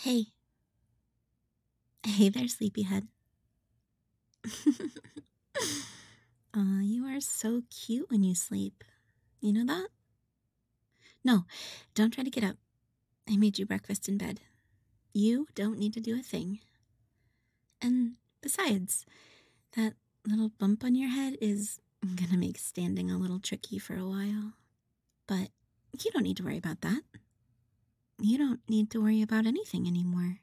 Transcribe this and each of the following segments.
Hey, hey there, sleepyhead. Aw, you are so cute when you sleep. You know that? No, don't try to get up. I made you breakfast in bed. You don't need to do a thing. And besides, that little bump on your head is gonna make standing a little tricky for a while. But you don't need to worry about that. You don't need to worry about anything anymore.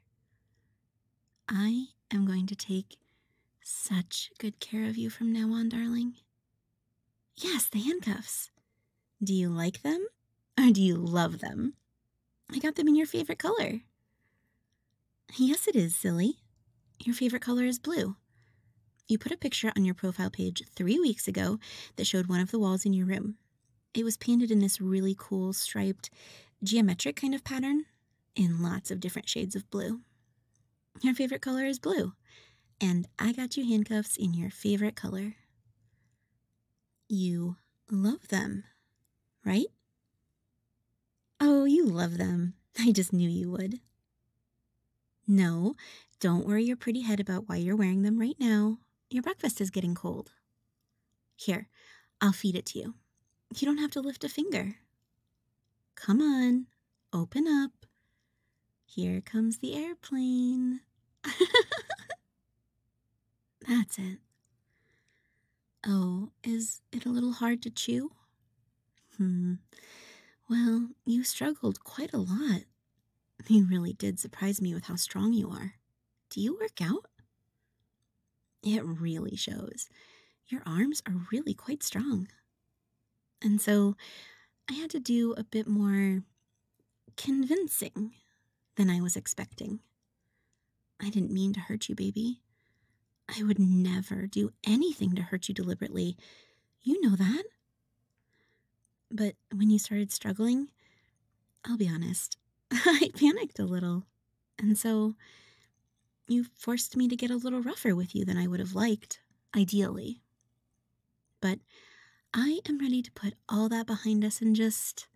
I am going to take such good care of you from now on, darling. Yes, the handcuffs. Do you like them? Or do you love them? I got them in your favorite color. Yes, it is, silly. Your favorite color is blue. You put a picture on your profile page 3 weeks ago that showed one of the walls in your room. It was painted in this really cool striped, geometric kind of pattern in lots of different shades of blue. Your favorite color is blue, and I got you handcuffs in your favorite color. You love them, right? Oh, you love them. I just knew you would. No, don't worry your pretty head about why you're wearing them right now. Your breakfast is getting cold. Here, I'll feed it to you. You don't have to lift a finger. Come on, open up. Here comes the airplane. That's it. Oh, is it a little hard to chew? Well, you struggled quite a lot. You really did surprise me with how strong you are. Do you work out? It really shows. Your arms are really quite strong. And so I had to do a bit more convincing than I was expecting. I didn't mean to hurt you, baby. I would never do anything to hurt you deliberately. You know that. But when you started struggling, I'll be honest, I panicked a little. And so you forced me to get a little rougher with you than I would have liked, ideally. But I am ready to put all that behind us and just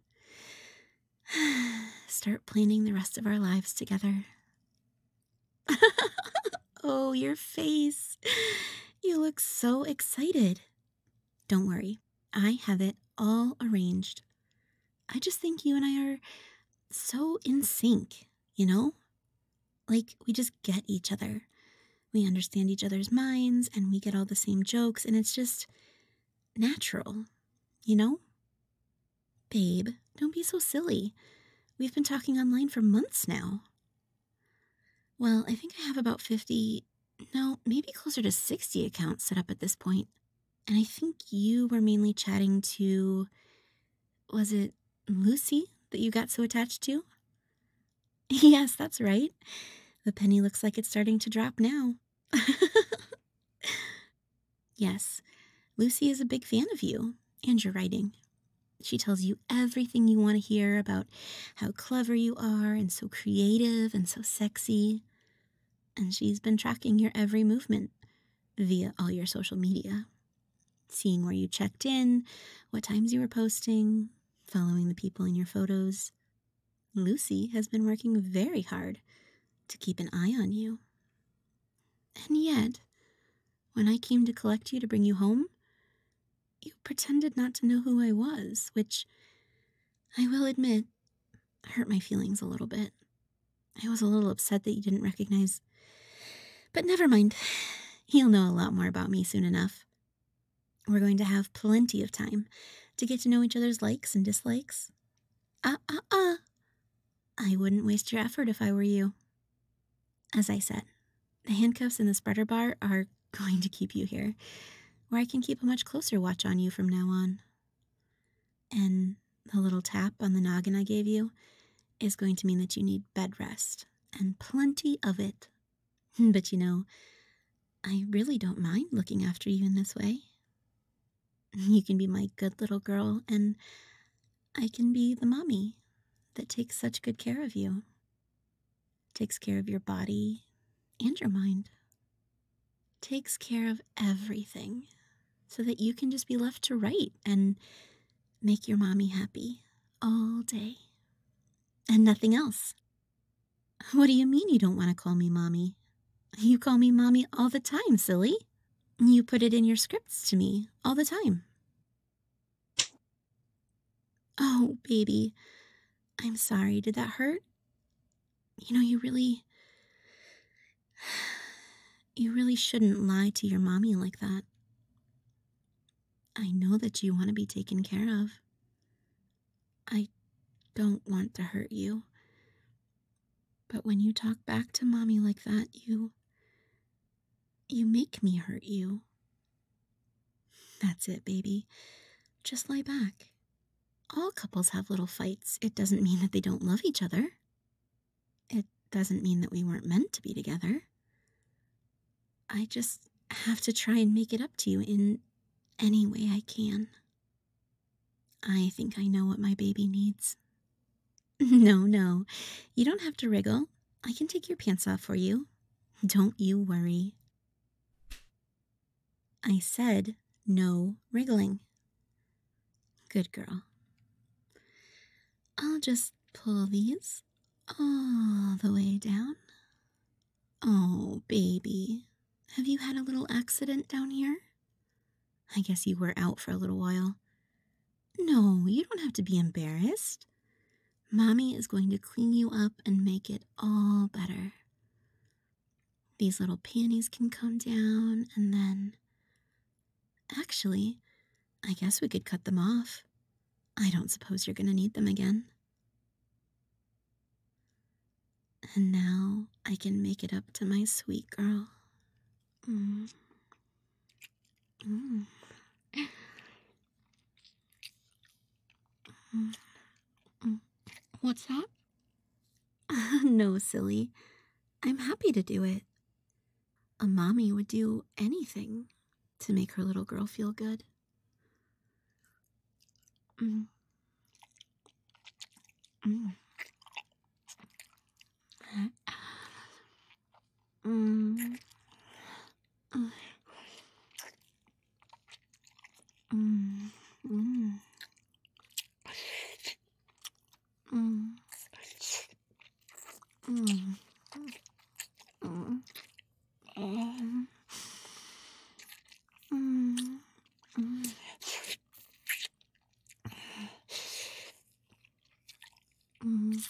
start planning the rest of our lives together. Oh, your face. You look so excited. Don't worry, I have it all arranged. I just think you and I are so in sync, you know? Like, we just get each other. We understand each other's minds and we get all the same jokes, and it's just natural, you know? Babe, don't be so silly. We've been talking online for months now. Well, I think I have about 50, no, maybe closer to 60 accounts set up at this point. And I think you were mainly chatting to, was it Lucy that you got so attached to? Yes, that's right. The penny looks like it's starting to drop now. Yes, Lucy is a big fan of you and your writing. She tells you everything you want to hear about how clever you are and so creative and so sexy. And she's been tracking your every movement via all your social media, seeing where you checked in, what times you were posting, following the people in your photos. Lucy has been working very hard to keep an eye on you. And yet, when I came to collect you to bring you home, you pretended not to know who I was, which, I will admit, hurt my feelings a little bit. I was a little upset that you didn't recognize. But never mind. You'll know a lot more about me soon enough. We're going to have plenty of time to get to know each other's likes and dislikes. I wouldn't waste your effort if I were you. As I said, the handcuffs and the spreader bar are going to keep you here, where I can keep a much closer watch on you from now on. And the little tap on the noggin I gave you is going to mean that you need bed rest, and plenty of it. But you know, I really don't mind looking after you in this way. You can be my good little girl, and I can be the mommy that takes such good care of you. Takes care of your body and your mind. Takes care of everything so that you can just be left to write and make your mommy happy all day. And nothing else. What do you mean you don't want to call me mommy? You call me mommy all the time, silly. You put it in your scripts to me all the time. Oh, baby, I'm sorry. Did that hurt? You really shouldn't lie to your mommy like that. I know that you want to be taken care of. I don't want to hurt you. But when you talk back to mommy like that, you make me hurt you. That's it, baby. Just lie back. All couples have little fights. It doesn't mean that they don't love each other. It doesn't mean that we weren't meant to be together. I just have to try and make it up to you in any way I can. I think I know what my baby needs. No, no. You don't have to wriggle. I can take your pants off for you. Don't you worry. I said no wriggling. Good girl. I'll just pull these all the way down. Oh, baby. Have you had a little accident down here? I guess you were out for a little while. No, you don't have to be embarrassed. Mommy is going to clean you up and make it all better. These little panties can come down, and then... Actually, I guess we could cut them off. I don't suppose you're going to need them again. And now I can make it up to my sweet girl. Mm. Mm. Mm. Mm. What's that? No, silly. I'm happy to do it. A mommy would do anything to make her little girl feel good. Mm. Mm. Mm. Mm. Mm. Mm. Mm. Mm. Mm. Mm. Mm. Mm.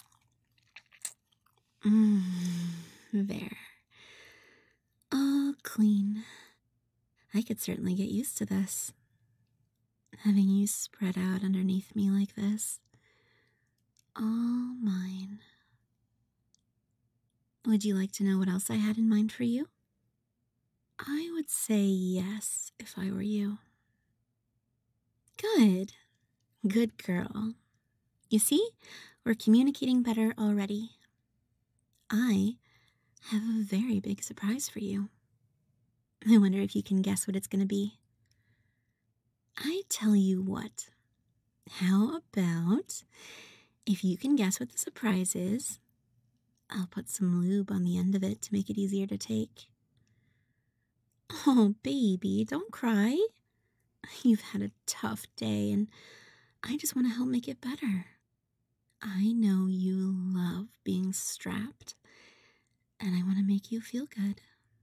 Mm. There. All clean. I could certainly get used to this. Having you spread out underneath me like this. All mine. Would you like to know what else I had in mind for you? I would say yes if I were you. Good. Good girl. You see, we're communicating better already. I have a very big surprise for you. I wonder if you can guess what it's going to be. I tell you what. How about if you can guess what the surprise is, I'll put some lube on the end of it to make it easier to take. Oh, baby, don't cry. You've had a tough day, and I just want to help make it better. I know you love being strapped, and I want to make you feel good.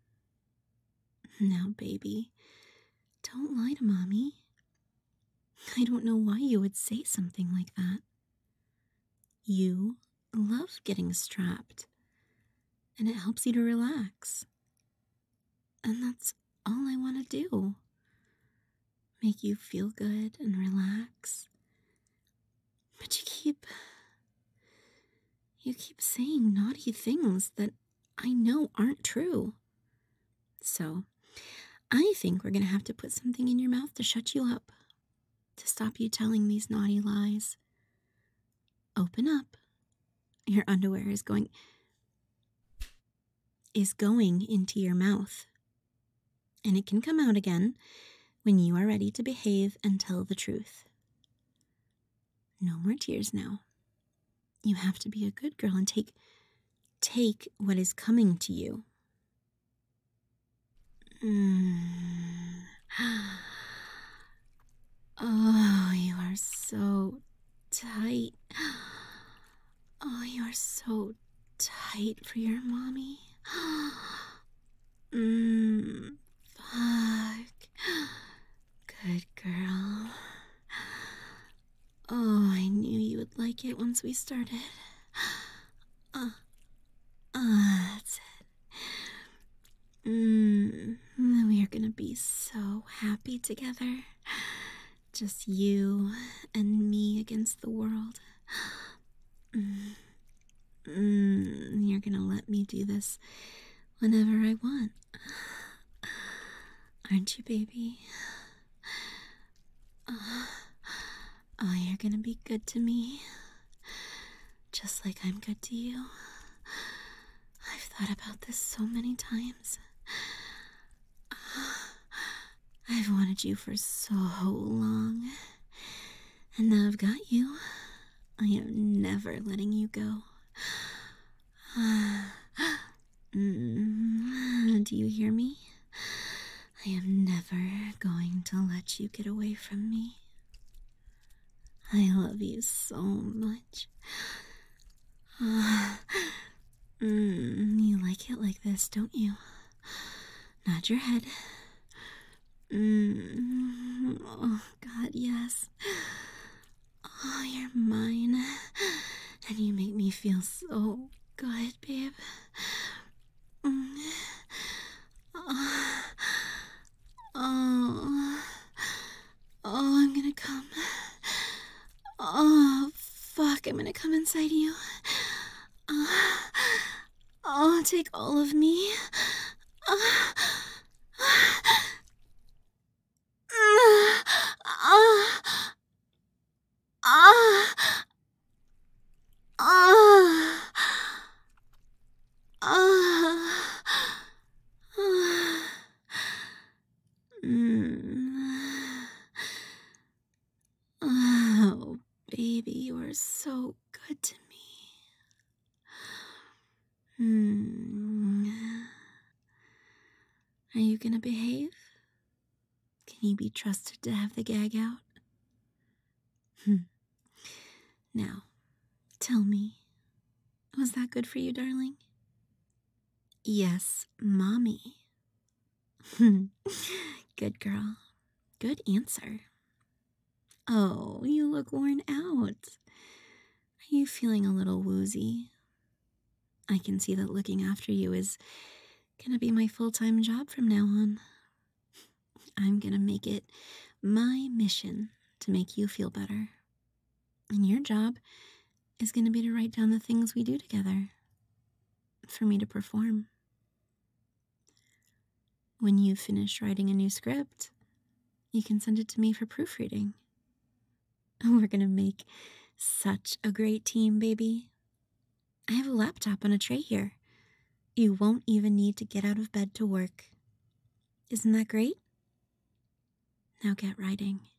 Now, baby, don't lie to mommy. I don't know why you would say something like that. You love getting strapped, and it helps you to relax. And that's all I want to do. Make you feel good and relax. But you keep saying naughty things that I know aren't true. So, I think we're going to have to put something in your mouth to shut you up, to stop you telling these naughty lies. Open up. Your underwear is going into your mouth. And it can come out again when you are ready to behave and tell the truth. No more tears now. You have to be a good girl and take what is coming to you. Oh, you are so tight. Oh, you are so tight for your mommy. Mmm. Fuck. Good girl. Oh, I knew you would like it once we started. Uh, that's it. We are gonna be so happy together. Just you and me against the world. You're gonna let me do this whenever I want. Aren't you, baby? Oh, you're gonna be good to me. Just like I'm good to you. I've thought about this so many times. I've wanted you for so long. And now I've got you. I am never letting you go. Do you hear me? I am never going to let you get away from me. I love you so much. You like it like this, don't you? Nod your head. Oh, God, yes. Oh, you're mine. And you make me feel so good, babe. Oh, I'm gonna come. Oh, fuck, I'm gonna come inside you. Oh, take all of me. Oh, baby, you are so good to me. Are you gonna behave? Can you be trusted to have the gag out? Now, tell me, was that good for you, darling? Yes, mommy. Good girl. Good answer. Oh, you look worn out. Are you feeling a little woozy? I can see that looking after you is gonna be my full-time job from now on. I'm gonna make it my mission to make you feel better. And your job is gonna be to write down the things we do together for me to perform. When you finish writing a new script, you can send it to me for proofreading. We're gonna make such a great team, baby. I have a laptop on a tray here. You won't even need to get out of bed to work. Isn't that great? Now get writing.